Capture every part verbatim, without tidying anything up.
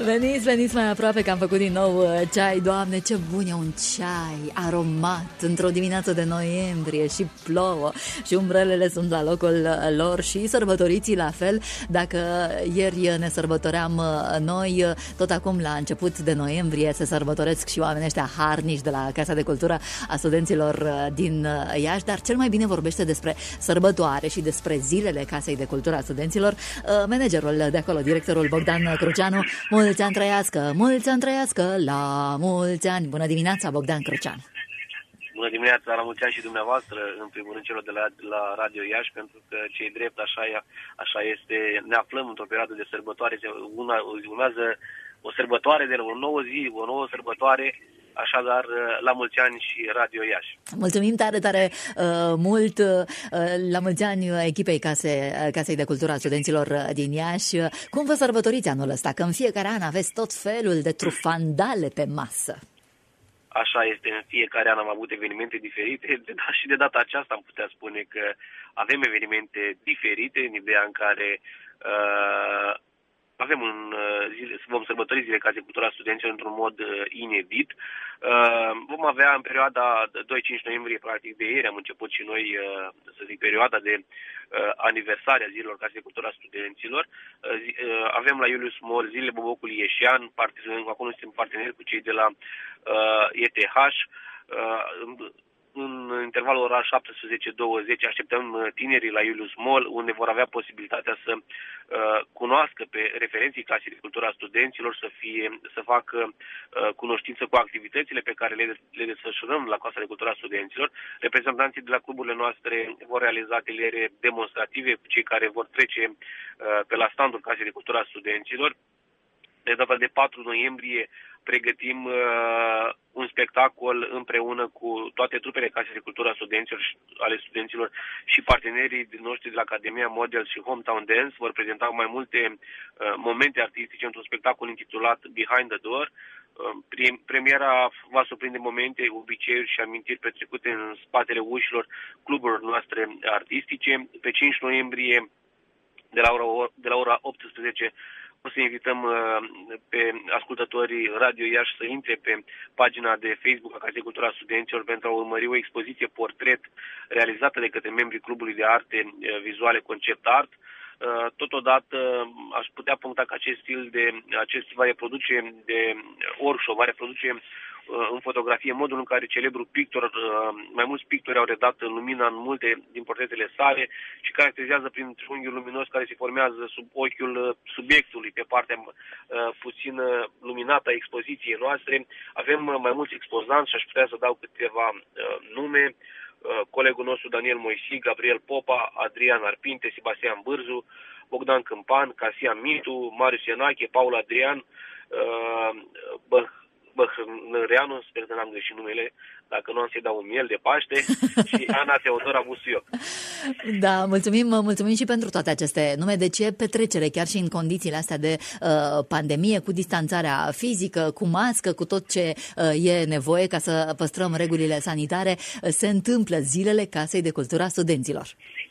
Veniți, veniți mai aproape că am făcut din nou ceai. Doamne, ce bun e un ceai aromat într-o dimineață de noiembrie și plouă și umbrelele sunt la locul lor și sărbătoriții la fel. Dacă ieri ne sărbătoream noi, tot acum la început de noiembrie se sărbătoresc și oamenii ăștia harnici de la Casa de Cultură a studenților din Iași, dar cel mai bine vorbește despre sărbătoare și despre zilele Casei de Cultură a studenților managerul de acolo, directorul Bogdan Cruceanu. Mulți ani trăiască, mulți ani trăiască, la mulți ani. Bună dimineața, Bogdan Cruceanu. Bună dimineața, la mulți ani și dumneavoastră, în primul rând celor de la, la Radio Iași, pentru că ce-i drept, așa, e, așa este, ne aflăm într-o perioadă de sărbătoare, una, urmează o sărbătoare de o nouă zi, o nouă sărbătoare, așadar, la mulți ani și Radio Iași. Mulțumim tare, tare uh, mult, uh, la mulți ani echipei Case, Casei de Cultură a studenților din Iași. Cum vă sărbătoriți anul ăsta? Că în fiecare an aveți tot felul de trufandale pe masă. Așa este, în fiecare an am avut evenimente diferite, dar și de data aceasta am putea spune că avem evenimente diferite, în ideea în care uh, avem un zile, vom sărbători zilele Casei de Cultură a studenților într-un mod uh, inedit. Uh, vom avea în perioada doi-cinci noiembrie, practic de ieri, am început și noi, uh, să zic, perioada de uh, aniversare a zilelor Casei de Cultură a studenților. Uh, zi, uh, avem la Iulius Mol zilele Bobocului Ieșean, acolo suntem parteneri cu cei de la uh, E T H. Uh, În intervalul ora șaptesprezece douăzeci așteptăm tinerii la Iulius Mall, unde vor avea posibilitatea să uh, cunoască pe referenții Casei de Cultură a studenților, să, fie, să facă uh, cunoștință cu activitățile pe care le, le desfășurăm la Casa de Cultură a studenților. Reprezentanții de la cluburile noastre vor realiza ateliere demonstrative cu cei care vor trece uh, pe la standul Casei de Cultură a studenților. De data de patru noiembrie pregătim uh, un spectacol împreună cu toate trupele Casei de Cultură a studenților, ale studenților și partenerii noștri de la Academia Model și Hometown Dance vor prezenta mai multe uh, momente artistice într-un spectacol intitulat Behind the Door. Uh, premiera va surprinde momente, obiceiuri și amintiri petrecute în spatele ușilor cluburilor noastre artistice. Pe cinci noiembrie de la ora, de la ora optsprezece o să invităm uh, pe ascultătorii Radio Iași să intre pe pagina de Facebook a Casei de Cultură a studenților pentru a urmări o expoziție portret realizată de către membrii Clubului de Arte uh, Vizuale Concept Art. Uh, totodată uh, aș putea puncta că acest stil de acest va reproduce de workshop, va reproduce în fotografie modul în care celebrul pictor, mai mulți pictori au redat lumina în multe din portretele sale și caracterizează prin triunghiul luminos care se formează sub ochiul subiectului pe partea puțin luminată a expoziției noastre. Avem mai mulți expozanți și aș putea să dau câteva nume. Colegul nostru Daniel Moisi, Gabriel Popa, Adrian Arpinte, Sebastian Bârzu, Bogdan Câmpan, Casia Mitu, Marius Ienache, Paul Adrian, Bă, Băhrăneanu, sper că n-am greșit numele, dacă nu am să-i dau un miel de Paște, și Ana Teodora Busuioc. Da, mulțumim, mulțumim și pentru toate aceste nume. De ce petrecere, chiar și în condițiile astea de uh, pandemie, cu distanțarea fizică, cu mască, cu tot ce uh, e nevoie ca să păstrăm regulile sanitare, uh, se întâmplă zilele Casei de Cultură a studenților.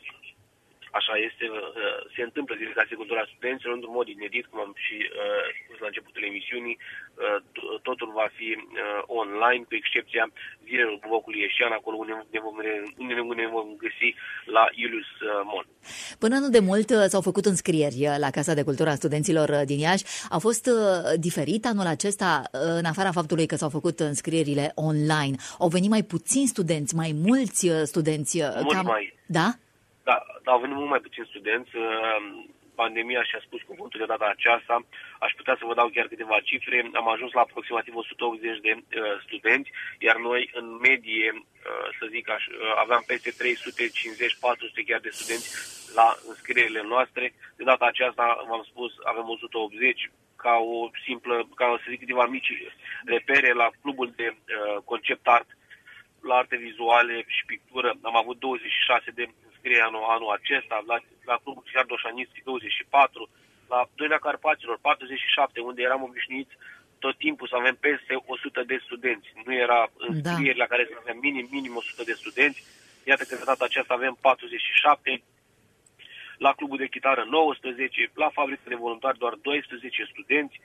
Așa este, se întâmplă zilele Casei de Cultură a studenților într-un mod inedit, cum am și uh, spus la începutul emisiunii. Uh, totul va fi uh, online, cu excepția zilelor Bobocului Ieșean, acolo unde ne vom, unde ne vom găsi la Iulius Mall. Până nu de mult s-au făcut înscrieri la Casa de Cultură a studenților din Iași. A fost diferit anul acesta, în afara faptului că s-au făcut înscrierile online. Au venit mai puțini studenți, mai mulți studenți. Mult cam... mai. Da? Da, au venit mult mai puțini studenți. Pandemia și-a spus cuvântul de data aceasta. Aș putea să vă dau chiar câteva cifre. Am ajuns la aproximativ o sută optzeci de uh, studenți, iar noi, în medie, uh, să zic așa, uh, aveam peste trei sute cincizeci patru sute chiar de studenți la înscrierile noastre. De data aceasta, v-am spus, avem o sută optzeci, ca o simplă, ca să zic câteva mici repere la clubul de uh, concept art, la arte vizuale și pictură. Am avut douăzeci și șase de anul, anul acesta, la, la clubul Ricardo Șanițchi douăzeci și patru, la Doina Carpaților patruzeci și șapte, unde eram obișnuiți tot timpul să avem peste o sută de studenți. Nu era înscrieri da. La care să avem minim, minim o sută de studenți. Iată că de data aceasta avem patruzeci și șapte, la clubul de chitară nouăsprezece, la fabrica de voluntari doar doisprezece studenți.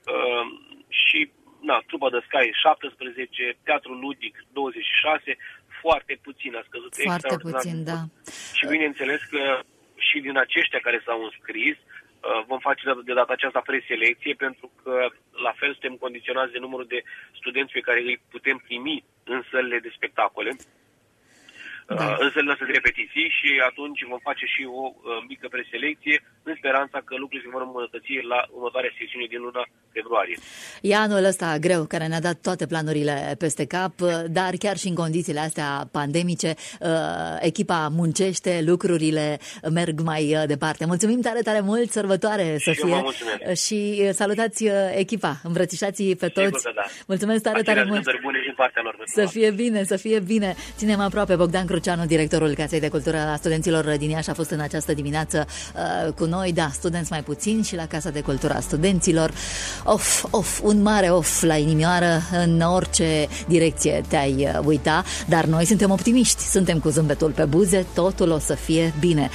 și na, trupa de Sky șaptesprezece, teatrul ludic douăzeci și șase, foarte puțin a scăzut. Foarte puțin, da. Și bineînțeles că și din aceștia care s-au înscris, vom face de data aceasta preselecție, pentru că la fel suntem condiționați de numărul de studenți pe care îi putem primi în sălile de spectacole, da. în sălile de repetiții, și atunci vom face și o mică preselecție în speranța că lucrurile se vor îmbunătăți la următoarea sesiune din luna februarie. E anul ăsta greu, care ne-a dat toate planurile peste cap, dar chiar și în condițiile astea pandemice, echipa muncește, lucrurile merg mai departe. Mulțumim tare, tare mult, sărbătoare să fie și salutați echipa, îmbrățișați pe toți. Da. Mulțumesc tare, tare mult. Să fie bine, să fie bine. Ținem aproape. Bogdan Cruceanu, directorul Casei de Cultură a Studenților din Iași, a fost în această dimineață uh, cu noi, da, studenți mai puțini și la Casa de Cultură a Studenților. Of, of, un mare of la inimioară în orice direcție te-ai uita, dar noi suntem optimiști, suntem cu zâmbetul pe buze, totul o să fie bine.